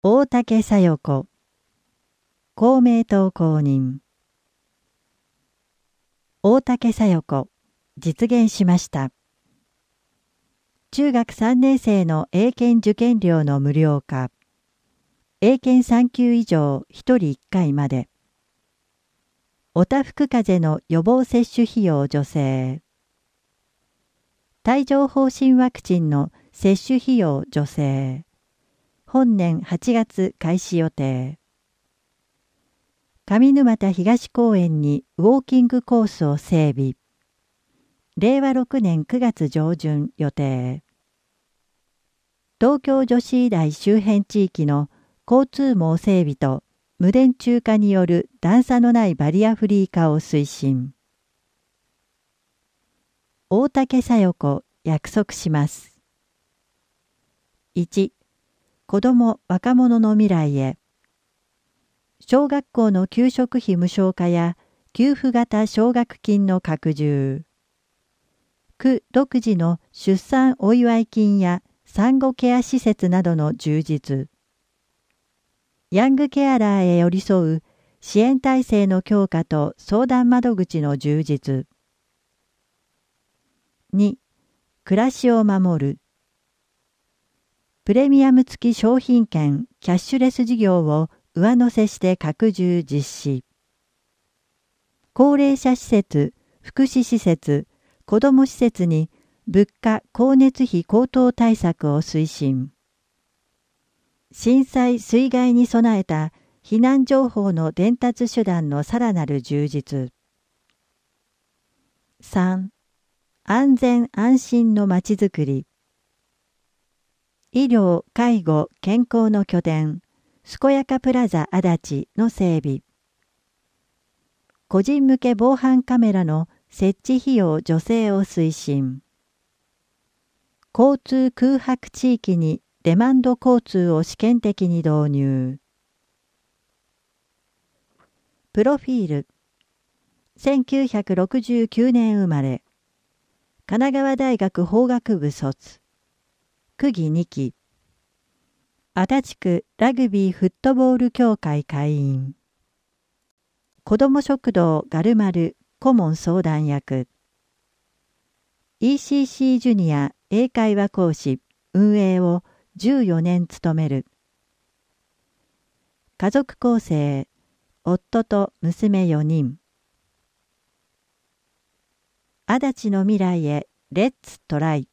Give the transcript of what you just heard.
大竹小夜子、公明党公認。大竹小夜子、実現しました。中学3年生の英検受験料の無料化。英検3級以上1人1回まで。おたふく風邪の予防接種費用助成。帯状疱疹ワクチンの接種費用助成。本年8月開始予定。上沼田東公園にウォーキングコースを整備。令和6年9月上旬予定。東京女子医大周辺地域の交通網整備と無電柱化による段差のないバリアフリー化を推進。大竹小夜子約束します。1、子ども・若者の未来へ。小学校の給食費無償化や給付型奨学金の拡充。区独自の出産お祝い金や産後ケア施設などの充実。ヤングケアラーへ寄り添う支援体制の強化と相談窓口の充実。2、暮らしを守る。プレミアム付き商品券キャッシュレス事業を上乗せして拡充実施。高齢者施設、福祉施設、子ども施設に物価・光熱費高騰対策を推進。震災・水害に備えた避難情報の伝達手段のさらなる充実。3、安全・安心のまちづくり。医療・介護・健康の拠点、健やかプラザ足立の整備。個人向け防犯カメラの設置費用助成を推進。交通空白地域にデマンド交通を試験的に導入。プロフィール。1969年生まれ。神奈川大学法学部卒。区議2期。足立区ラグビーフットボール協会会員。子ども食堂ガルマル顧問相談役。ECC ジュニア英会話講師運営を14年務める。家族構成、夫と娘4人。足立の未来へレッツトライ。